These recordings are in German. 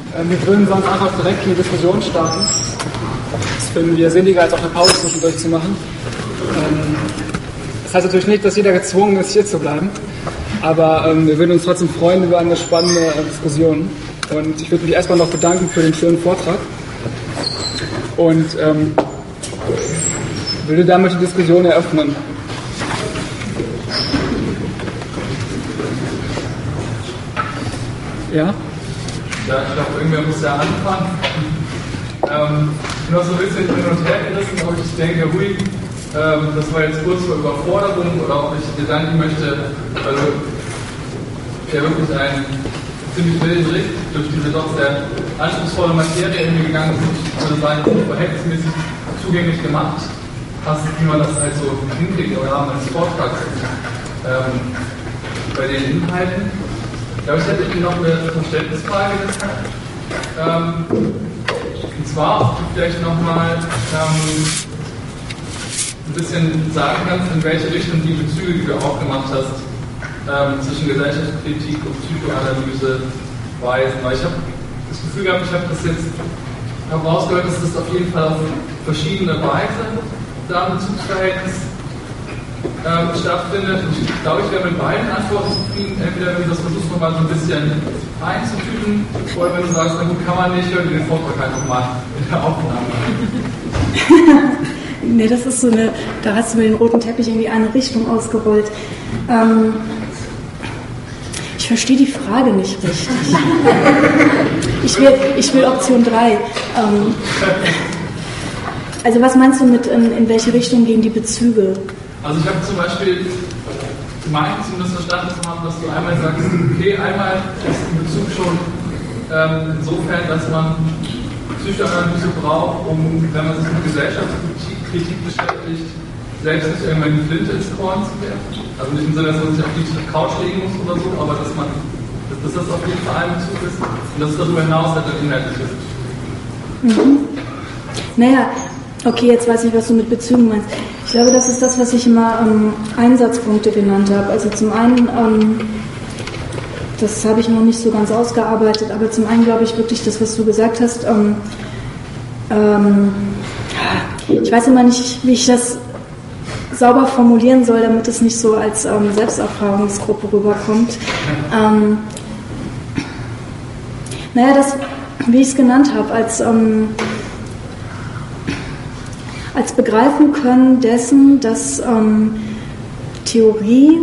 Wir würden sonst einfach direkt eine Diskussion starten. Das finden wir sinniger, als auch eine Pause zwischendurch zu machen. Das heißt natürlich nicht, dass jeder gezwungen ist, hier zu bleiben. Aber wir würden uns trotzdem freuen über eine spannende Diskussion. Und ich würde mich erstmal noch bedanken für den schönen Vortrag. Und würde damit die Diskussion eröffnen. Ja? Ja, ich glaube, irgendwer muss ja anfangen. Ich bin noch so ein bisschen hin und her gerissen, ob ich denke, hui, das war jetzt kurz vor Überforderung oder ob ich Gedanken möchte, also ja wirklich einen ziemlich wilden Richt durch diese doch sehr anspruchsvolle Materie irgendwie gegangen ist. Ich würde sagen, verhältnismäßig zugänglich gemacht hast, wie man das halt so hinkriegt im Rahmen eines Vortrags bei den Inhalten. Ich glaube, ich hätte Ihnen noch eine Verständnisfrage. Und zwar, ob du vielleicht nochmal ein bisschen sagen kannst, in welche Richtung die Bezüge, die du aufgemacht hast, zwischen Gesellschaftskritik und Psychoanalyse weisen. Weil ich habe das Gefühl gehabt, ich habe das jetzt herausgehört, dass das auf jeden Fall auf verschiedene Weise da ein Bezugsverhältnis stattfindet. Und ich glaube, ich wäre mit beiden Antworten zufrieden. Entweder wenn du das versuchst, nochmal so ein bisschen einzutüten, oder wenn du sagst, na gut, kann man nicht, hören wir den Vortrag halt nochmal in der Aufnahme. Nee, das ist so eine, da hast du mit dem roten Teppich irgendwie eine Richtung ausgerollt. Ich verstehe die Frage nicht richtig. Ich will Option 3. Also was meinst du mit, in welche Richtung gehen die Bezüge? Also ich habe zum Beispiel gemeint, zumindest verstanden zu haben, dass du einmal sagst, okay, einmal ist ein Bezug schon insofern, dass man Psychoanalyse braucht, um, wenn man sich mit Gesellschaftskritik beschäftigt, selbst nicht irgendwann die Flinte ins Korn zu werfen. Also nicht im Sinne, dass man sich auf die Couch legen muss oder so, aber dass das auf jeden Fall ein Bezug ist und dass es darüber hinaus halt ein inhaltliches ist. Naja, okay, jetzt weiß ich, was du mit Bezügen meinst. Ich glaube, das ist das, was ich immer Einsatzpunkte genannt habe. Also zum einen, das habe ich noch nicht so ganz ausgearbeitet, aber zum einen glaube ich wirklich, das, was du gesagt hast, ich weiß immer nicht, wie ich das sauber formulieren soll, damit es nicht so als Selbsterfahrungsgruppe rüberkommt. Naja, das, wie ich es genannt habe, als begreifen können dessen, dass Theorie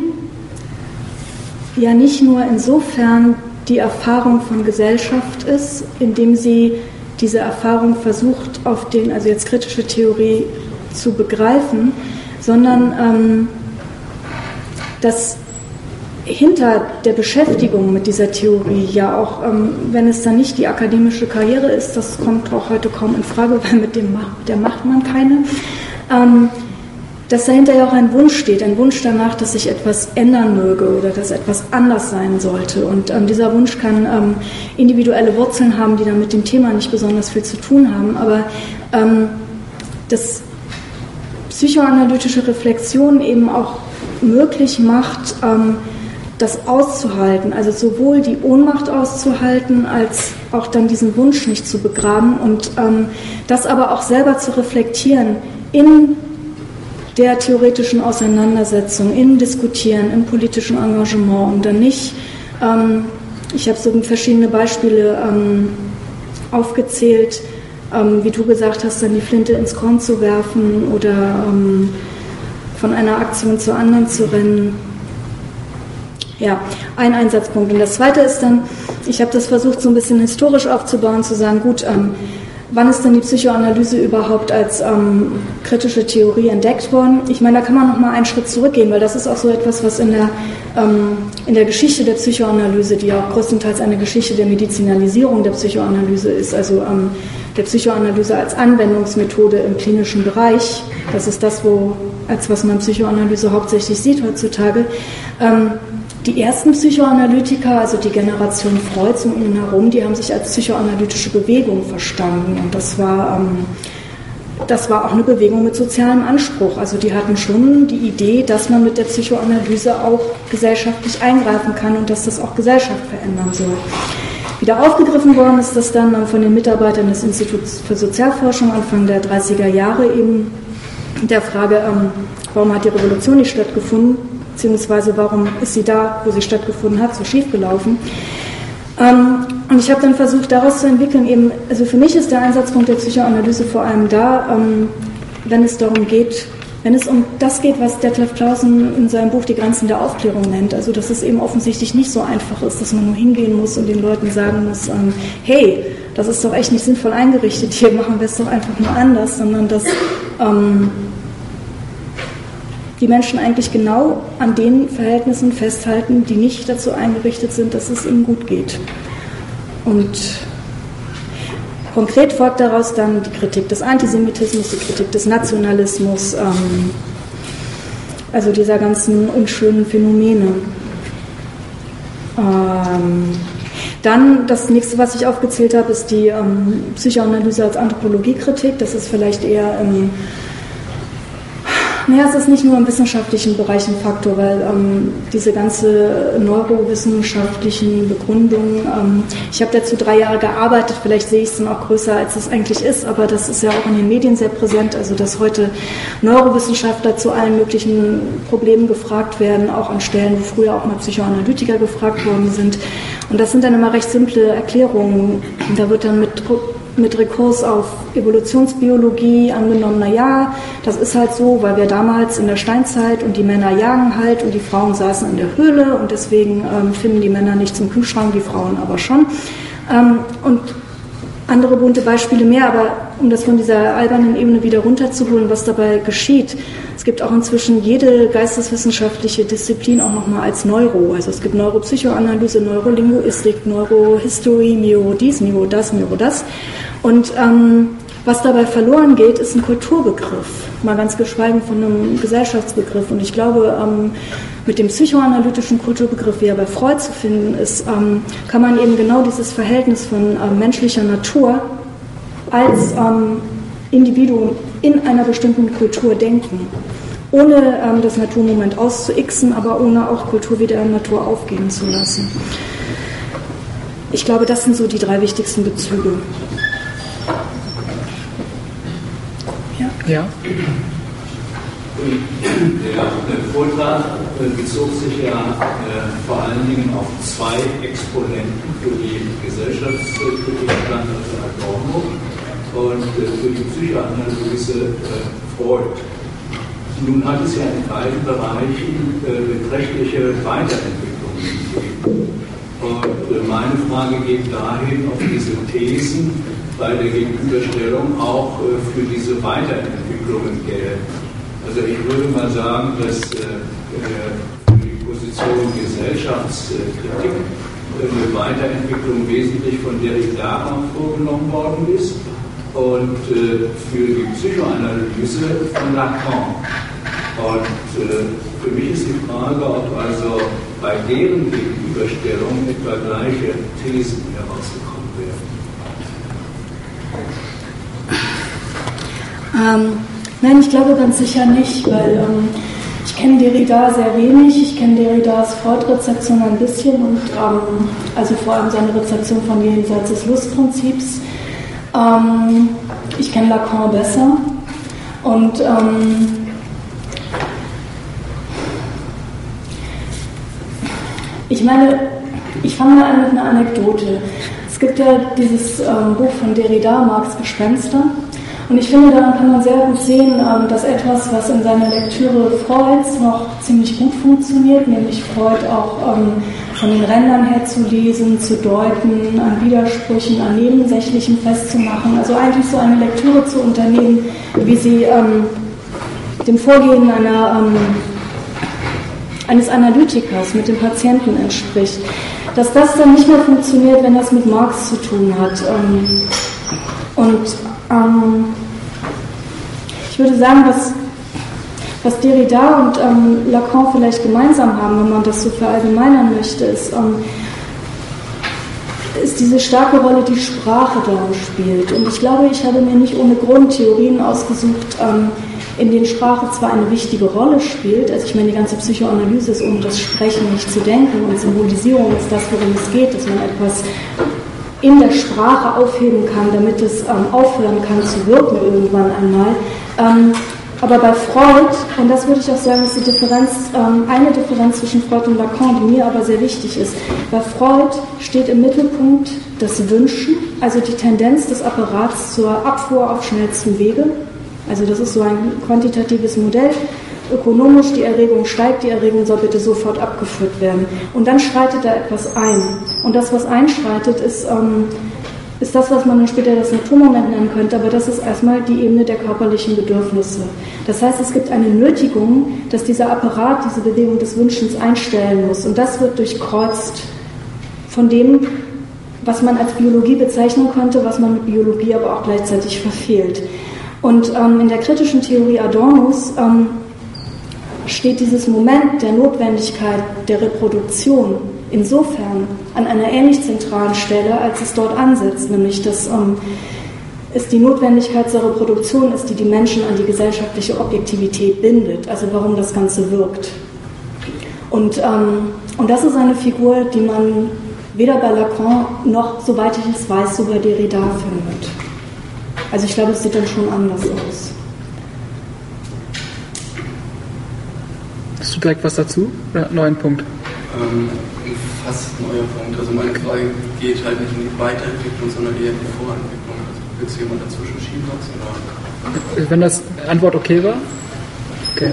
ja nicht nur insofern die Erfahrung von Gesellschaft ist, indem sie diese Erfahrung versucht, also jetzt kritische Theorie zu begreifen, sondern dass hinter der Beschäftigung mit dieser Theorie ja auch, wenn es dann nicht die akademische Karriere ist, das kommt auch heute kaum in Frage, weil der macht man keine, dass dahinter ja auch ein Wunsch steht, ein Wunsch danach, dass sich etwas ändern möge oder dass etwas anders sein sollte. Und dieser Wunsch kann individuelle Wurzeln haben, die dann mit dem Thema nicht besonders viel zu tun haben, aber das psychoanalytische Reflexion eben auch möglich macht, das auszuhalten, also sowohl die Ohnmacht auszuhalten, als auch dann diesen Wunsch nicht zu begraben und das aber auch selber zu reflektieren in der theoretischen Auseinandersetzung, im Diskutieren, im politischen Engagement und dann nicht, ich habe so verschiedene Beispiele aufgezählt, wie du gesagt hast, dann die Flinte ins Korn zu werfen oder von einer Aktion zur anderen zu rennen. Ja, ein Einsatzpunkt. Und das Zweite ist dann, ich habe das versucht so ein bisschen historisch aufzubauen, zu sagen, gut, wann ist denn die Psychoanalyse überhaupt als kritische Theorie entdeckt worden? Ich meine, da kann man noch mal einen Schritt zurückgehen, weil das ist auch so etwas, was in der Geschichte der Psychoanalyse, die auch größtenteils eine Geschichte der Medizinalisierung der Psychoanalyse ist, also der Psychoanalyse als Anwendungsmethode im klinischen Bereich, das ist das, was man Psychoanalyse hauptsächlich sieht heutzutage, die ersten Psychoanalytiker, also die Generation Freuds um ihn herum, die haben sich als psychoanalytische Bewegung verstanden. Und das war auch eine Bewegung mit sozialem Anspruch. Also die hatten schon die Idee, dass man mit der Psychoanalyse auch gesellschaftlich eingreifen kann und dass das auch Gesellschaft verändern soll. Wie wieder aufgegriffen worden ist, das dann von den Mitarbeitern des Instituts für Sozialforschung Anfang der 30er Jahre eben der Frage, warum hat die Revolution nicht stattgefunden, beziehungsweise warum ist sie da, wo sie stattgefunden hat, so schief gelaufen. Und ich habe dann versucht, daraus zu entwickeln, eben, also für mich ist der Einsatzpunkt der Psychoanalyse vor allem da, wenn es darum geht, wenn es um das geht, was Detlef Clausen in seinem Buch Die Grenzen der Aufklärung nennt, also dass es eben offensichtlich nicht so einfach ist, dass man nur hingehen muss und den Leuten sagen muss, hey, das ist doch echt nicht sinnvoll eingerichtet, hier machen wir es doch einfach nur anders, sondern dass die Menschen eigentlich genau an den Verhältnissen festhalten, die nicht dazu eingerichtet sind, dass es ihnen gut geht. Und konkret folgt daraus dann die Kritik des Antisemitismus, die Kritik des Nationalismus, also dieser ganzen unschönen Phänomene. Dann das nächste, was ich aufgezählt habe, ist die Psychoanalyse als Anthropologiekritik. Das ist vielleicht eher es ist nicht nur im wissenschaftlichen Bereich ein Faktor, weil diese ganze neurowissenschaftlichen Begründungen, ich habe dazu 3 Jahre gearbeitet, vielleicht sehe ich es dann auch größer, als es eigentlich ist, aber das ist ja auch in den Medien sehr präsent, also dass heute Neurowissenschaftler zu allen möglichen Problemen gefragt werden, auch an Stellen, wo früher auch mal Psychoanalytiker gefragt worden sind. Und das sind dann immer recht simple Erklärungen. Da wird dann mit Rekurs auf Evolutionsbiologie angenommen, das ist halt so, weil wir damals in der Steinzeit und die Männer jagen halt und die Frauen saßen in der Höhle und deswegen finden die Männer nicht zum Kühlschrank, die Frauen aber schon. Und andere bunte Beispiele mehr, aber um das von dieser albernen Ebene wieder runterzuholen, was dabei geschieht. Es gibt auch inzwischen jede geisteswissenschaftliche Disziplin auch nochmal als Neuro. Also es gibt Neuropsychoanalyse, Neurolinguistik, Neurohistory, Miro dies, Miro das. Und was dabei verloren geht, ist ein Kulturbegriff, mal ganz geschweigen von einem Gesellschaftsbegriff. Und ich glaube, mit dem psychoanalytischen Kulturbegriff, wie er bei Freud zu finden ist, kann man eben genau dieses Verhältnis von menschlicher Natur als Individuum in einer bestimmten Kultur denken, ohne das Naturmoment auszuixen, aber ohne auch Kultur wieder in Natur aufgehen zu lassen. Ich glaube, das sind so die 3 wichtigsten Bezüge. Ja. Der Vortrag bezog sich ja vor allen Dingen auf 2 Exponenten für die Gesellschaftskritik, Adorno und für die Psychoanalyse Freud. Nun hat es ja in beiden Bereichen beträchtliche Weiterentwicklungen gegeben. Und meine Frage geht dahin, ob diese Thesen bei der Gegenüberstellung auch für diese Weiterentwicklungen gelten. Also ich würde mal sagen, dass für die Position Gesellschaftskritik eine Weiterentwicklung wesentlich von Derrida vorgenommen worden ist und für die Psychoanalyse von Lacan. Und für mich ist die Frage, ob also bei deren Gegenüberstellung etwa gleiche Thesen herausgekommen werden. Nein, ich glaube ganz sicher nicht, weil ich kenne Derrida sehr wenig, ich kenne Derridas Freud-Rezeption ein bisschen und also vor allem seine Rezeption von Jenseits des Lustprinzips. Ich kenne Lacan besser und ich meine, ich fange mal an mit einer Anekdote. Es gibt ja dieses Buch von Derrida, Marx Gespenster. Und ich finde, daran kann man sehr gut sehen, dass etwas, was in seiner Lektüre Freuds noch ziemlich gut funktioniert, nämlich Freud auch von den Rändern her zu lesen, zu deuten, an Widersprüchen, an Nebensächlichen festzumachen, also eigentlich so eine Lektüre zu unternehmen, wie sie dem Vorgehen eines Analytikers mit dem Patienten entspricht. Dass das dann nicht mehr funktioniert, wenn das mit Marx zu tun hat. Ich würde sagen, was Derrida und Lacan vielleicht gemeinsam haben, wenn man das so verallgemeinern möchte, ist diese starke Rolle, die Sprache darin spielt. Und ich glaube, ich habe mir nicht ohne Grund Theorien ausgesucht, in denen Sprache zwar eine wichtige Rolle spielt, also ich meine, die ganze Psychoanalyse ist ohne das Sprechen nicht zu denken und Symbolisierung ist das, worum es geht, dass man etwas in der Sprache aufheben kann, damit es aufhören kann zu wirken irgendwann einmal. Aber bei Freud, und das würde ich auch sagen, ist die Differenz, eine Differenz zwischen Freud und Lacan, die mir aber sehr wichtig ist. Bei Freud steht im Mittelpunkt das Wünschen, also die Tendenz des Apparats zur Abfuhr auf schnellstem Wege. Also das ist so ein quantitatives Modell. Ökonomisch, die Erregung steigt, die Erregung soll bitte sofort abgeführt werden. Und dann schreitet da etwas ein. Und das, was einschreitet, ist das, was man dann später das Naturmoment nennen könnte, aber das ist erstmal die Ebene der körperlichen Bedürfnisse. Das heißt, es gibt eine Nötigung, dass dieser Apparat, diese Bewegung des Wünschens einstellen muss. Und das wird durchkreuzt von dem, was man als Biologie bezeichnen könnte, was man mit Biologie aber auch gleichzeitig verfehlt. Und in der kritischen Theorie Adornos steht dieses Moment der Notwendigkeit der Reproduktion insofern an einer ähnlich zentralen Stelle, als es dort ansetzt, nämlich dass es die Notwendigkeit zur Reproduktion ist, die die Menschen an die gesellschaftliche Objektivität bindet, also warum das Ganze wirkt. Und das ist eine Figur, die man weder bei Lacan noch, soweit ich es weiß, so bei Derrida findet. Also ich glaube, es sieht dann schon anders aus. Hast du direkt was dazu? Oder neuen Punkt? Fast ein neuer Punkt. Also meine Frage geht halt nicht in die Weiterentwicklung, sondern eher in die Vorentwicklung. Also willst du jemand dazwischen schieben was? Oder? Wenn das Antwort okay war? Okay.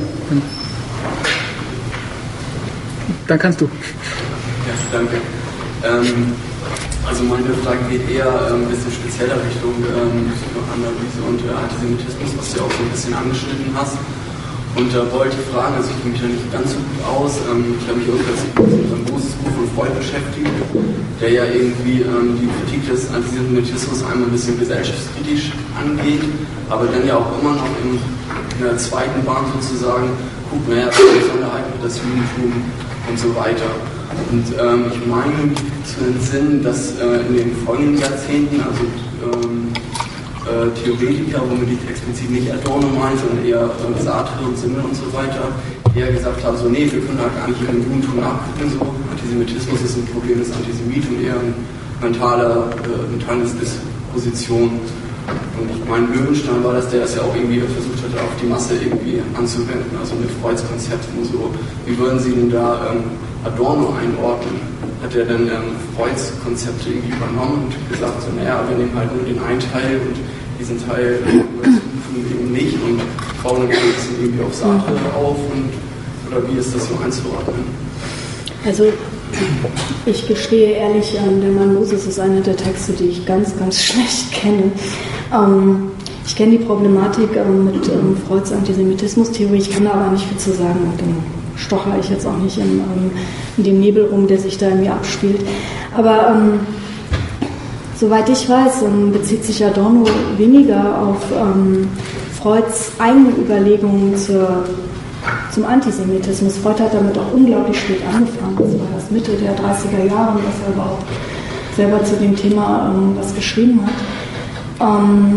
Dann kannst du. Ja, danke. Also meine Frage geht eher ein bisschen spezieller Richtung Psychoanalyse und Antisemitismus, was du auch so ein bisschen angeschnitten hast. Und da wollte ich fragen, also ich kenne mich da nicht ganz so gut aus, ich habe mich irgendwann mit einem großes Buch von Freud beschäftigt, der ja irgendwie die Kritik des Antisemitismus einmal ein bisschen gesellschaftskritisch angeht, aber dann ja auch immer noch in der zweiten Bahn sozusagen guckt, naja, Besonderheiten das Judentum und so weiter. Und ich meine zu entsinnen, dass in den folgenden Jahrzehnten, also Theoretiker, womit ich explizit nicht Adorno meine, sondern eher Sartre und Simmel und so weiter, eher gesagt haben, so nee, wir können da gar nicht im Judentum nachgucken, so Antisemitismus ist ein Problem des Antisemiten, eher eine mentale Disposition. Und ich meine, Löwenstein war das, der es ja auch irgendwie versucht hat, auf die Masse irgendwie anzuwenden, also mit Freuds Konzepten so. Wie würden Sie denn da Adorno einordnen? Hat er dann Freuds Konzepte irgendwie übernommen und gesagt, so naja, wir nehmen halt nur den einen Teil und diesen Teil eben nicht und bauen dann ein bisschen irgendwie auf Sartre auf oder wie ist das so einzuordnen? Also ich gestehe ehrlich, der Mann Moses ist einer der Texte, die ich ganz, ganz schlecht kenne. Ich kenne die Problematik mit Freuds Antisemitismus-Theorie, ich kann da aber nicht viel zu sagen und dann stochere ich jetzt auch nicht in dem Nebel rum, der sich da in mir abspielt. Aber soweit ich weiß, bezieht sich Adorno weniger auf Freuds eigene Überlegungen zum Antisemitismus. Freud hat damit auch unglaublich spät angefangen, das war erst Mitte der 30er Jahre, dass er aber auch selber zu dem Thema was geschrieben hat.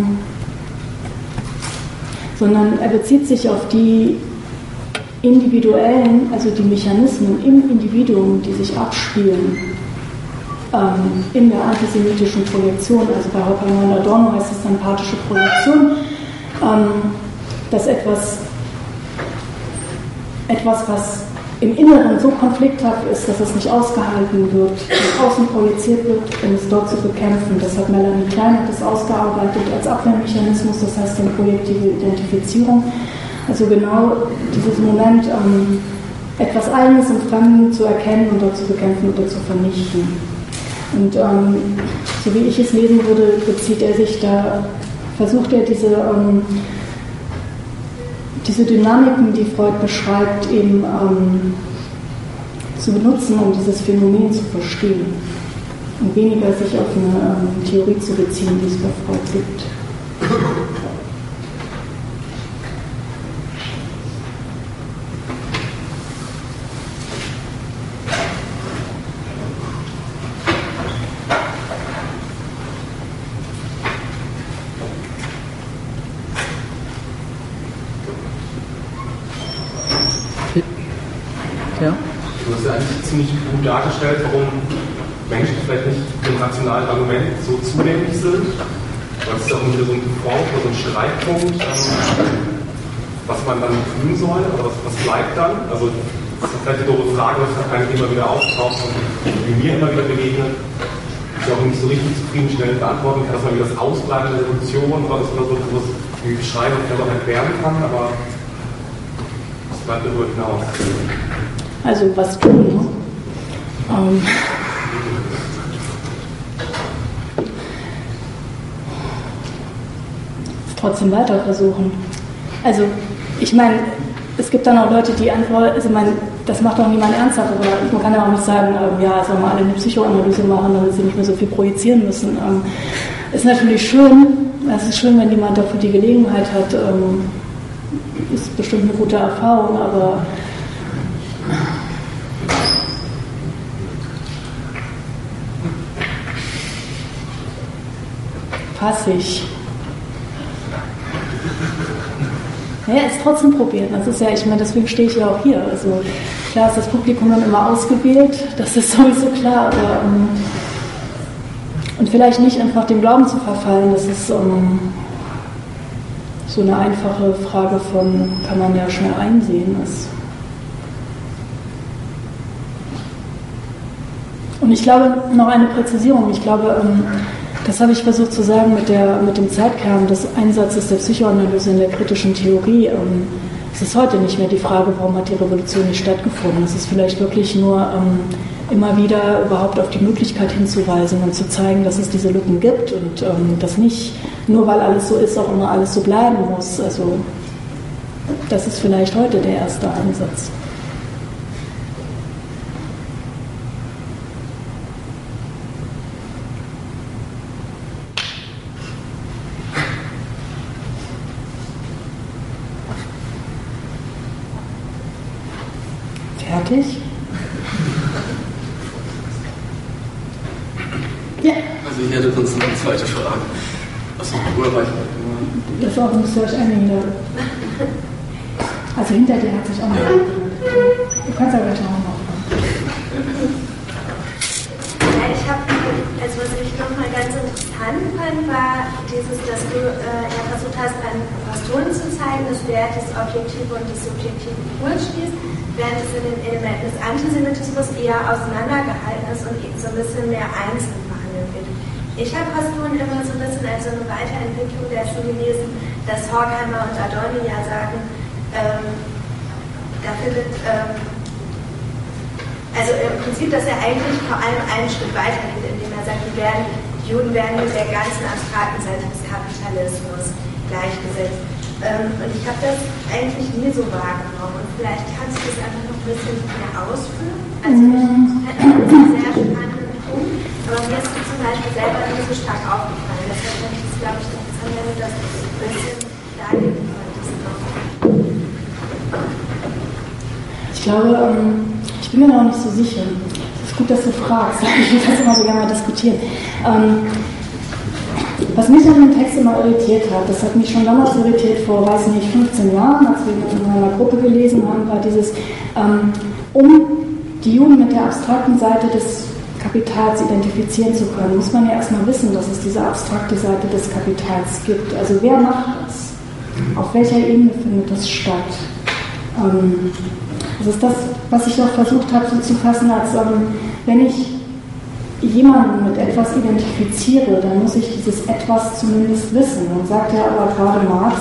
Sondern er bezieht sich auf die individuellen, also die Mechanismen im Individuum, die sich abspielen in der antisemitischen Projektion, also bei Horkheimer und Adorno heißt es empathische Projektion, dass etwas, was im Inneren so konflikthaft ist, dass es nicht ausgehalten wird, nach außen projiziert wird, um es dort zu bekämpfen. Das hat Melanie Klein hat das ausgearbeitet als Abwehrmechanismus, das heißt dann projektive Identifizierung. Also genau dieses Moment, etwas Eigenes im Fremden zu erkennen und dort zu bekämpfen oder zu vernichten. Und so wie ich es lesen würde, versucht er diese Dynamiken, die Freud beschreibt, eben zu benutzen, um dieses Phänomen zu verstehen. Und weniger sich auf eine Theorie zu beziehen, die es bei Freud gibt. Ja. Du hast ja eigentlich ziemlich gut dargestellt, warum Menschen, die vielleicht nicht dem rationalen Argument so zugänglich sind. Das ist auch wieder so ein Front oder so ein Streitpunkt, was man dann tun soll, aber was bleibt dann? Also das ist vielleicht die doofe Frage, was eigentlich immer wieder auftaucht und die mir immer wieder begegnet, ich auch nicht so richtig zufriedenstellend beantworten kann, dass man wieder das Ausbleiben der Revolution oder so beschreiben und vielleicht auch erklären kann, aber es bleibt darüber hinaus. Also was tun, ne? Trotzdem weiter versuchen. Also ich meine, es gibt dann auch Leute, die antworten, also das macht auch niemand ernsthaft, aber man kann ja auch nicht sagen, ja, sollen wir alle eine Psychoanalyse machen, damit sie nicht mehr so viel projizieren müssen. Ist natürlich schön, es ist schön, wenn jemand dafür die Gelegenheit hat, ist bestimmt eine gute Erfahrung, aber passig. Ja, es trotzdem probieren. Das ist ja, ich meine, deswegen stehe ich ja auch hier. Also klar ist das Publikum dann immer ausgewählt, das ist sowieso klar, aber und vielleicht nicht einfach dem Glauben zu verfallen, das ist so eine einfache Frage von, kann man ja schnell einsehen. Und ich glaube, noch eine Präzisierung, ich glaube, das habe ich versucht zu sagen mit dem Zeitkern des Einsatzes der Psychoanalyse in der kritischen Theorie. Es ist heute nicht mehr die Frage, warum hat die Revolution nicht stattgefunden. Es ist vielleicht wirklich nur immer wieder überhaupt auf die Möglichkeit hinzuweisen und zu zeigen, dass es diese Lücken gibt und dass nicht, nur weil alles so ist, auch immer alles so bleiben muss. Also das ist vielleicht heute der erste Ansatz. Fertig? Ja. Also ich hätte sonst noch eine zweite Frage. Achso, Urreichweite. Das auch müsst ihr euch einigen. Also hinter dir hat sich auch noch Du kannst aber gleich noch machen. Ja, ich habe, also was ich nochmal ganz interessant fand, war dieses, dass du ja versucht hast, an Postulen zu zeigen, das Wert des Objektiven und des Subjektiven durchschließt, während es in den Elementen des Antisemitismus eher auseinandergehalten ist und so ein bisschen mehr einzeln behandelt wird. Ich habe Postulen immer so ein bisschen als so eine Weiterentwicklung dessen gelesen, dass Horkheimer und Adorno ja sagen, dafür wird, also im Prinzip, dass er eigentlich vor allem einen Schritt weiter geht, indem er sagt, die Juden werden mit der ganzen abstrakten Seite des Kapitalismus gleichgesetzt. Und ich habe das eigentlich nie so wahrgenommen. Und vielleicht kannst du das einfach noch ein bisschen mehr ausführen. Also ich fand das einen sehr spannenden Punkt, aber mir ist zum Beispiel selber nicht so stark aufgefallen. Deshalb fand ich es, glaube ich, interessant, wenn du das ein bisschen darlegen könntest. Ich glaube, ich bin mir noch nicht so sicher. Es ist gut, dass du fragst. Ich will das immer so gerne mal diskutieren. Was mich an dem Text immer irritiert hat, das hat mich schon damals irritiert, vor, 15 Jahren, als wir in einer Gruppe gelesen haben, war dieses, um die Juden mit der abstrakten Seite des Kapitals identifizieren zu können, muss man ja erstmal wissen, dass es diese abstrakte Seite des Kapitals gibt. Also wer macht das? Auf welcher Ebene findet das statt? Das ist das, was ich auch versucht habe so zu fassen, als wenn ich jemanden mit etwas identifiziere, dann muss ich dieses Etwas zumindest wissen. Dann sagt ja aber gerade Marx,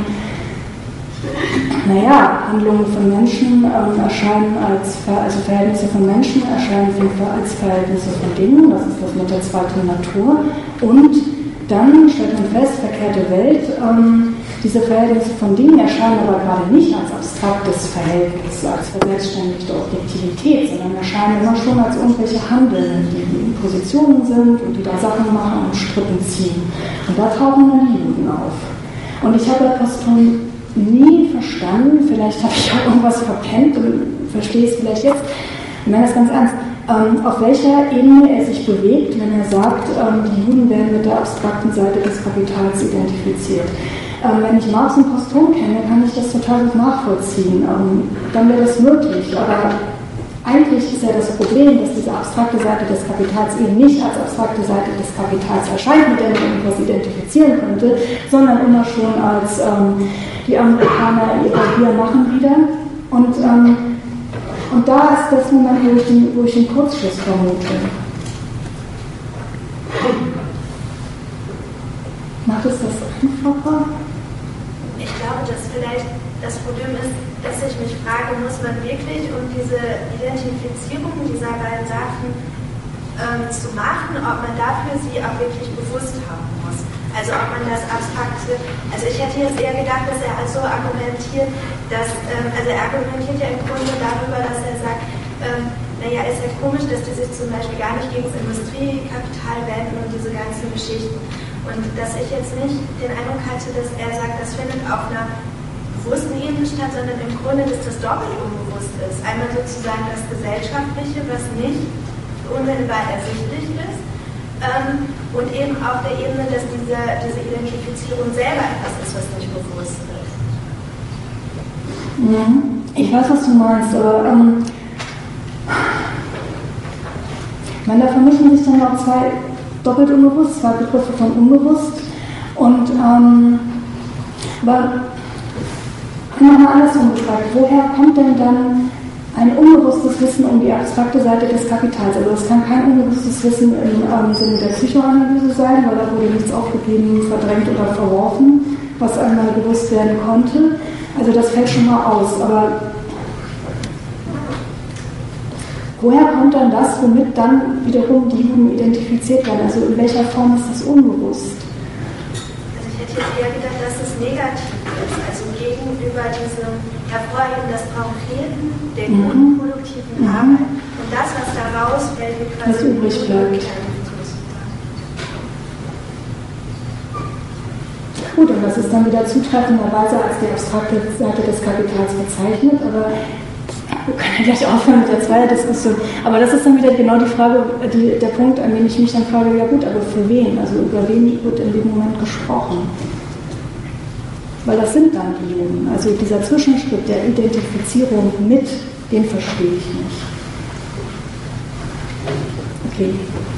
Handlungen von Menschen erscheinen also Verhältnisse von Menschen erscheinen als Verhältnisse von Dingen, das ist das mit der zweiten Natur. Und dann stellt man fest, verkehrte Welt, diese Verhältnisse von Dingen erscheinen aber gerade nicht als abstraktes Verhältnis, als verselbstständigte Objektivität, sondern erscheinen immer schon als irgendwelche Handeln, die in Positionen sind und die da Sachen machen und Strippen ziehen. Und da tauchen dann die Juden auf. Und ich habe Postum nie verstanden, vielleicht habe ich auch irgendwas verpennt und verstehe es vielleicht jetzt, ich meine das ganz ernst, auf welcher Ebene er sich bewegt, wenn er sagt, die Juden werden mit der abstrakten Seite des Kapitals identifiziert. Wenn ich Marx und Postum kenne, kann ich das total gut nachvollziehen. Dann wäre das möglich. Aber eigentlich ist ja das Problem, dass diese abstrakte Seite des Kapitals eben nicht als abstrakte Seite des Kapitals erscheint, mit der man irgendwas identifizieren könnte, sondern immer schon als die Amerikaner ihr Bier machen wieder. Und da ist das Moment, wo ich den Kurzschluss vermute. Macht es das einfacher? Ich glaube, dass vielleicht das Problem ist, dass ich mich frage, muss man wirklich, um diese Identifizierung dieser beiden Sachen zu machen, ob man dafür sie auch wirklich bewusst haben muss. Also ob man das Abstrakte, also ich hätte jetzt eher gedacht, dass er also argumentiert, dass, also er argumentiert ja im Grunde darüber, dass er sagt, naja, ist ja komisch, dass die sich zum Beispiel gar nicht gegen das Industriekapital wenden und diese ganzen Geschichten. Und dass ich jetzt nicht den Eindruck hatte, dass er sagt, das findet auf einer bewussten Ebene statt, sondern im Grunde, dass das doppelt unbewusst ist. Einmal sozusagen das Gesellschaftliche, was nicht unmittelbar ersichtlich ist, und eben auf der Ebene, dass diese Identifizierung selber etwas ist, was nicht bewusst ist. Ich weiß, was du meinst, aber ich meine, da vermischen sich dann noch zwei doppelt unbewusst, zwei Begriffe von unbewusst und aber nochmal andersrum gefragt, woher kommt denn dann ein unbewusstes Wissen um die abstrakte Seite des Kapitals? Also es kann kein unbewusstes Wissen im Sinne der Psychoanalyse sein, weil da wurde nichts aufgegeben, verdrängt oder verworfen, was einmal gewusst werden konnte. Also das fällt schon mal aus, aber woher kommt dann das, womit dann wiederum die Juden identifiziert werden? Also in welcher Form ist das unbewusst? Also ich hätte jetzt eher gedacht, dass es negativ ist, also gegenüber diesem Hervorheben des Konkreten, der unproduktiven Arbeit und das, was da rausfällt, wie quasi was übrig bleibt. Gut, und das ist dann wieder zutreffenderweise als die abstrakte Seite des Kapitals bezeichnet, aber wir können ja gleich aufhören mit der Zweierdiskussion. Aber das ist dann wieder genau die Frage, der Punkt, an dem ich mich dann frage, ja gut, aber für wen? Also über wen wird in dem Moment gesprochen? Weil das sind dann die Juden. Also dieser Zwischenschritt der Identifizierung mit, den verstehe ich nicht. Okay.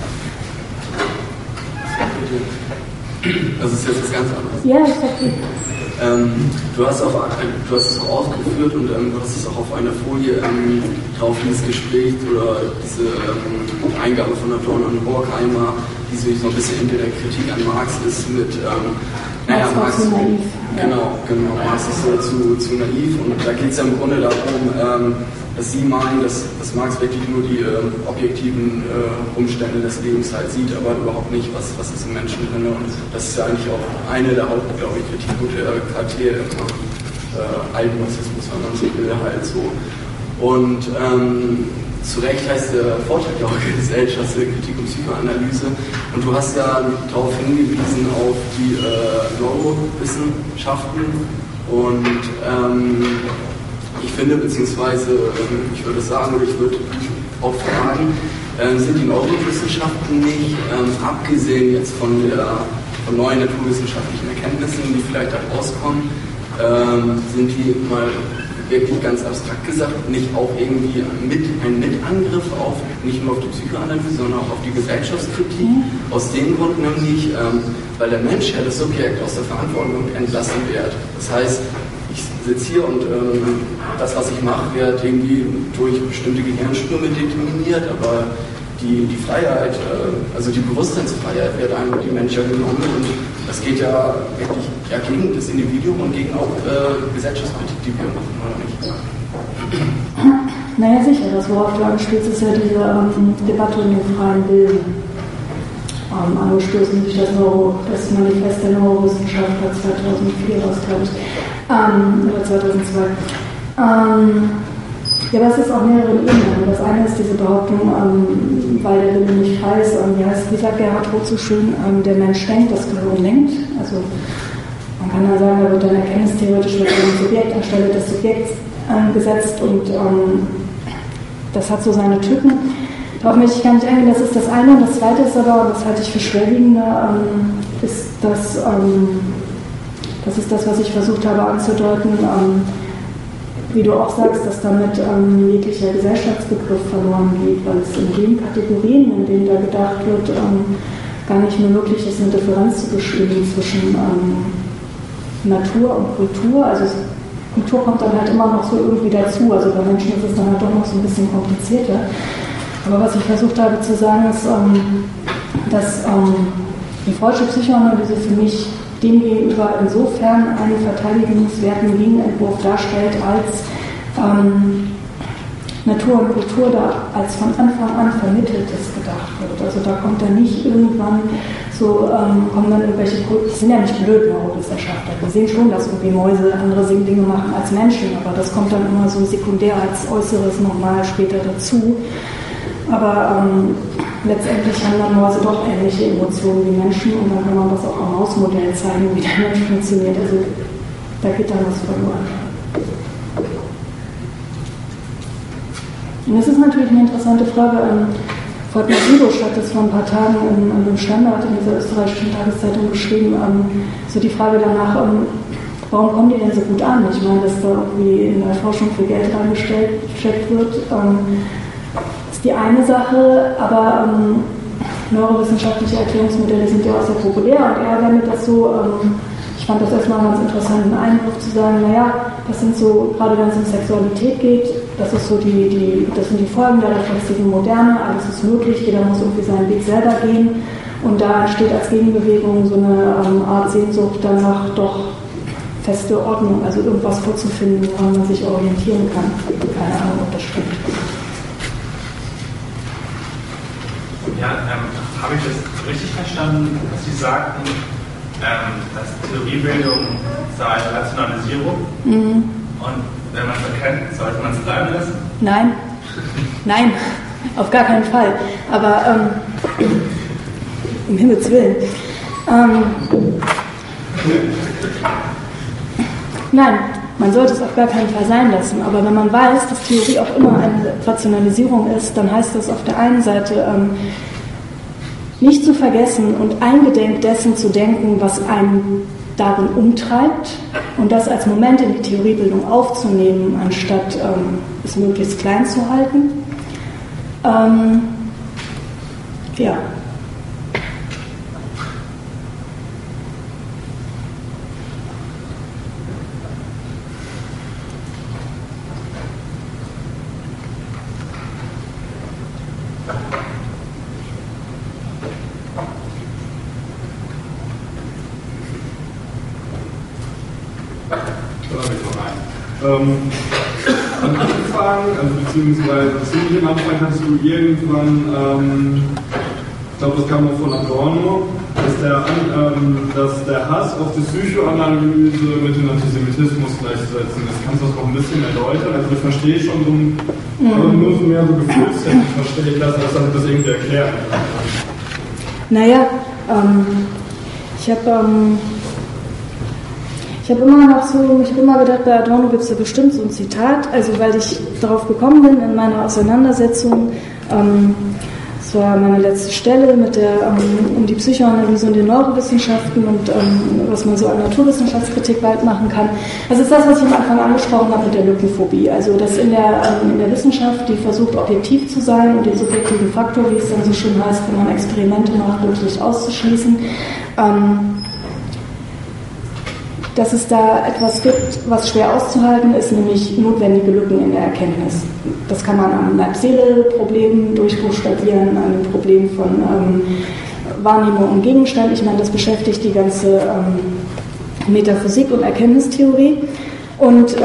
Das ist jetzt was ganz anderes. Ja, ist okay. Du hast es auch ausgeführt und du hast es auch auf einer Folie drauf, dieses Gespräch oder diese Eingabe von Adorno und Horkheimer, die so ein bisschen hinter der Kritik an Marx ist mit, Marx zu naiv. Genau, Marx ist zu naiv und da geht es ja im Grunde darum, dass Sie meinen, dass Marx wirklich nur die objektiven Umstände des Lebens halt sieht, aber überhaupt nicht, was ist im Menschen drin. Und das ist ja eigentlich auch eine der Kritikpunkte der KT Altmarxismus, wenn man so will, halt so. Und zu Recht heißt der Vortrag ja auch Gesellschaftskritik und Psychoanalyse. Und du hast ja darauf hingewiesen auf die Neurowissenschaften und ich finde, beziehungsweise ich würde sagen, oder ich würde auch fragen, sind die Neurowissenschaften nicht, abgesehen jetzt von neuen naturwissenschaftlichen Erkenntnissen, die vielleicht da rauskommen, sind die mal wirklich ganz abstrakt gesagt nicht auch irgendwie ein Mitangriff auf, nicht nur auf die Psychoanalyse, sondern auch auf die Gesellschaftskritik? Aus dem Grund nämlich, weil der Mensch ja das Subjekt aus der Verantwortung entlassen wird. Das heißt, ich sitze hier und das, was ich mache, wird irgendwie durch bestimmte Gehirnströme determiniert, aber die Freiheit, also die Bewusstseinsfreiheit wird einem die Menschen genommen und das geht ja wirklich gegen das Individuum und gegen auch Gesellschaftskritik, die wir machen, oder nicht? Naja, sicher, das worauf du anspielst, ist ja diese Debatte um den freien Willen. Angestoßen durch das Manifest der Neurowissenschaftler 2004 raus, glaube ich, oder 2002. Ja, aber es ist auf mehreren Ebenen. Das eine ist diese Behauptung, weil der Wille nicht frei ist, wie sagt Gerhard Roth so schön, der Mensch denkt, das Gehirn lenkt. Also man kann ja sagen, da wird dann erkenntnistheoretisch mit dem Subjekt anstelle des Subjekts gesetzt und das hat so seine Tücken. Darauf möchte ich gar nicht eingehen, das ist das eine. Und das zweite ist aber, und das halte ich für schwerwiegender, ist das ist das, was ich versucht habe anzudeuten, wie du auch sagst, dass damit jeglicher Gesellschaftsbegriff verloren geht, weil es in den Kategorien, in denen da gedacht wird, gar nicht mehr möglich ist, eine Differenz zu bestimmen zwischen Natur und Kultur. Also Kultur kommt dann halt immer noch so irgendwie dazu. Also bei Menschen ist es dann halt doch noch so ein bisschen komplizierter. Aber was ich versucht habe zu sagen, ist, dass die Freud'sche Psychoanalyse für mich demgegenüber insofern einen verteidigungswerten Gegenentwurf darstellt, als Natur und Kultur da als von Anfang an Vermitteltes gedacht wird. Also da kommt dann nicht irgendwann so, kommen dann irgendwelche, das sind ja nicht blöd Neurowissenschaftler, wir sehen schon, dass irgendwie Mäuse andere Dinge machen als Menschen, aber das kommt dann immer so sekundär als Äußeres nochmal später dazu. Aber letztendlich haben dann Mäuse doch ähnliche Emotionen wie Menschen und dann kann man das auch am Mausmodell zeigen, wie der Mensch funktioniert. Also da geht dann was verloren. Und das ist natürlich eine interessante Frage. Volkmar Sibusch hat das vor ein paar Tagen in einem Standard in dieser österreichischen Tageszeitung geschrieben, so die Frage danach, warum kommen die denn so gut an? Ich meine, dass da irgendwie in der Forschung viel Geld reingesteckt wird, ist die eine Sache, aber neurowissenschaftliche Erklärungsmodelle sind ja auch sehr populär und er damit das so, ich fand das erstmal einen ganz interessanten Einwurf zu sagen, naja, das sind so, gerade wenn es um Sexualität geht, das ist so das sind die Folgen der reflexiven Moderne, alles ist möglich, jeder muss irgendwie seinen Weg selber gehen und da entsteht als Gegenbewegung so eine Art Sehnsucht danach, doch feste Ordnung, also irgendwas vorzufinden, woran man sich orientieren kann. Keine Ahnung, ob das stimmt. Ja, habe ich das richtig verstanden, dass Sie sagten, dass Theoriebildung sei Rationalisierung und wenn man es erkennt, sollte man es bleiben lassen? Nein, auf gar keinen Fall. Aber um Himmels Willen. Nein, man sollte es auf gar keinen Fall sein lassen. Aber wenn man weiß, dass Theorie auch immer eine Rationalisierung ist, dann heißt das auf der einen Seite nicht zu vergessen und eingedenk dessen zu denken, was einen darin umtreibt und das als Moment in die Theoriebildung aufzunehmen, anstatt es möglichst klein zu halten. Ja. Angefangen, also beziehungsweise ziemlich am Anfang hattest du irgendwann, ich glaube das kam auch von Adorno, dass der Hass auf die Psychoanalyse mit dem Antisemitismus gleichzusetzen ist. Kannst du das noch ein bisschen erläutern? Also ich verstehe schon so aber nur so mehr so gefühlstechnisch verstehe ich das, als dass ich das irgendwie erklären kann. Naja, ich habe immer gedacht, bei Adorno gibt es ja bestimmt so ein Zitat, also weil ich darauf gekommen bin in meiner Auseinandersetzung, es war meine letzte Stelle mit um die Psychoanalyse und den Neurowissenschaften und was man so an Naturwissenschaftskritik bald machen kann. Das ist das, was ich am Anfang angesprochen habe mit der Lückenphobie. Also dass in der Wissenschaft, die versucht objektiv zu sein und den subjektiven Faktor, wie es dann so schön heißt, wenn man Experimente macht, wirklich auszuschließen, dass es da etwas gibt, was schwer auszuhalten ist, nämlich notwendige Lücken in der Erkenntnis. Das kann man am Leib-Seele-Problem durchbuchstabieren, an dem Problem von Wahrnehmung und Gegenstand. Ich meine, das beschäftigt die ganze Metaphysik und Erkenntnistheorie. Und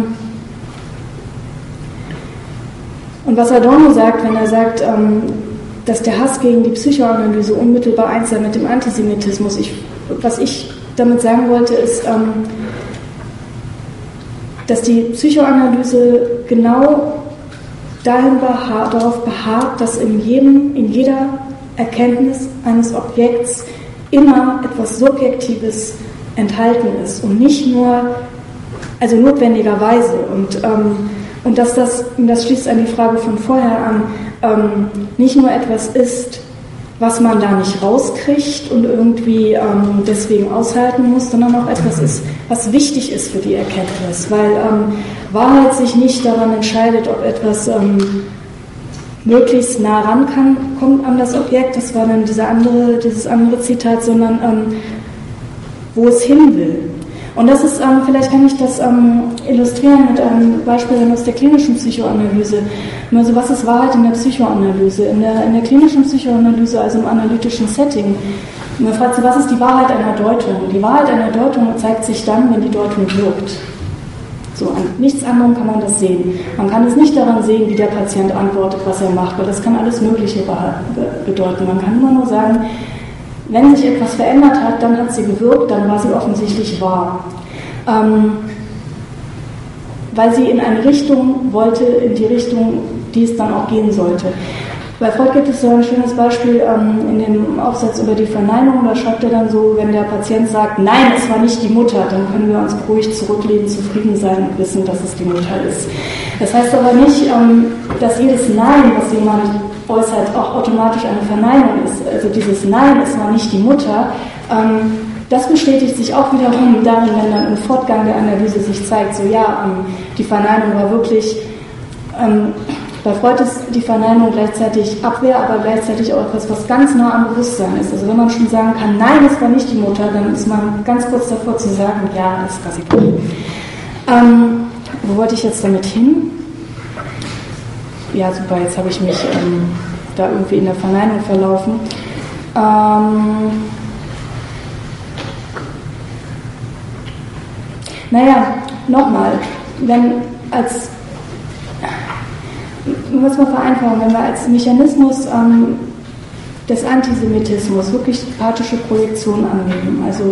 was Adorno sagt, wenn er sagt, dass der Hass gegen die Psychoanalyse unmittelbar eins sei mit dem Antisemitismus, was ich damit sagen wollte, ist, dass die Psychoanalyse genau darauf beharrt, dass in jeder Erkenntnis eines Objekts immer etwas Subjektives enthalten ist und nicht nur, also notwendigerweise. Und dass das schließt an die Frage von vorher an, nicht nur etwas ist, was man da nicht rauskriegt und irgendwie deswegen aushalten muss, sondern auch etwas ist, was wichtig ist für die Erkenntnis, weil Wahrheit sich nicht daran entscheidet, ob etwas möglichst nah ran kommt an das Objekt, das war dann dieses andere Zitat, sondern wo es hin will. Und das ist, vielleicht kann ich das illustrieren mit einem Beispiel aus der klinischen Psychoanalyse. Also was ist Wahrheit in der Psychoanalyse? In der klinischen Psychoanalyse, also im analytischen Setting, man fragt sich, was ist die Wahrheit einer Deutung? Die Wahrheit einer Deutung zeigt sich dann, wenn die Deutung wirkt. So, an nichts anderem kann man das sehen. Man kann es nicht daran sehen, wie der Patient antwortet, was er macht, weil das kann alles Mögliche bedeuten. Man kann immer nur sagen, wenn sich etwas verändert hat, dann hat sie gewirkt, dann war sie offensichtlich wahr. Weil sie in eine Richtung wollte, in die Richtung, die es dann auch gehen sollte. Bei Freud gibt es so ein schönes Beispiel in dem Aufsatz über die Verneinung, da schreibt er dann so, wenn der Patient sagt, nein, es war nicht die Mutter, dann können wir uns beruhigt zurücklehnen, zufrieden sein und wissen, dass es die Mutter ist. Das heißt aber nicht, dass jedes Nein, was jemand äußert, auch automatisch eine Verneinung ist. Also dieses Nein, es war nicht die Mutter, das bestätigt sich auch wiederum darin, wenn dann im Fortgang der Analyse sich zeigt, so ja, die Verneinung war wirklich, bei Freud ist die Verneinung gleichzeitig Abwehr, aber gleichzeitig auch etwas, was ganz nah am Bewusstsein ist. Also wenn man schon sagen kann, nein, es war nicht die Mutter, dann ist man ganz kurz davor zu sagen, ja, das ist quasi gut. Wo wollte ich jetzt damit hin? Ja, super, jetzt habe ich mich da irgendwie in der Verneinung verlaufen. Naja, nochmal, wenn wir mal vereinfachen, wenn wir als Mechanismus des Antisemitismus wirklich pathische Projektion annehmen, also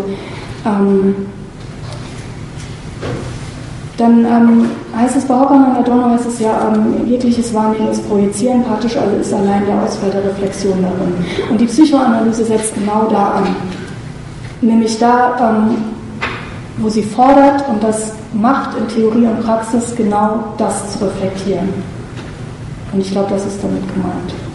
dann heißt es bei Hockermann und Adorno, heißt es ja, jegliches Wahrnehmen ist Projizieren, pathisch also ist allein der Ausfall der Reflexion darin. Und die Psychoanalyse setzt genau da an. Nämlich da, wo sie fordert und das macht in Theorie und Praxis genau das zu reflektieren. Und ich glaube, das ist damit gemeint.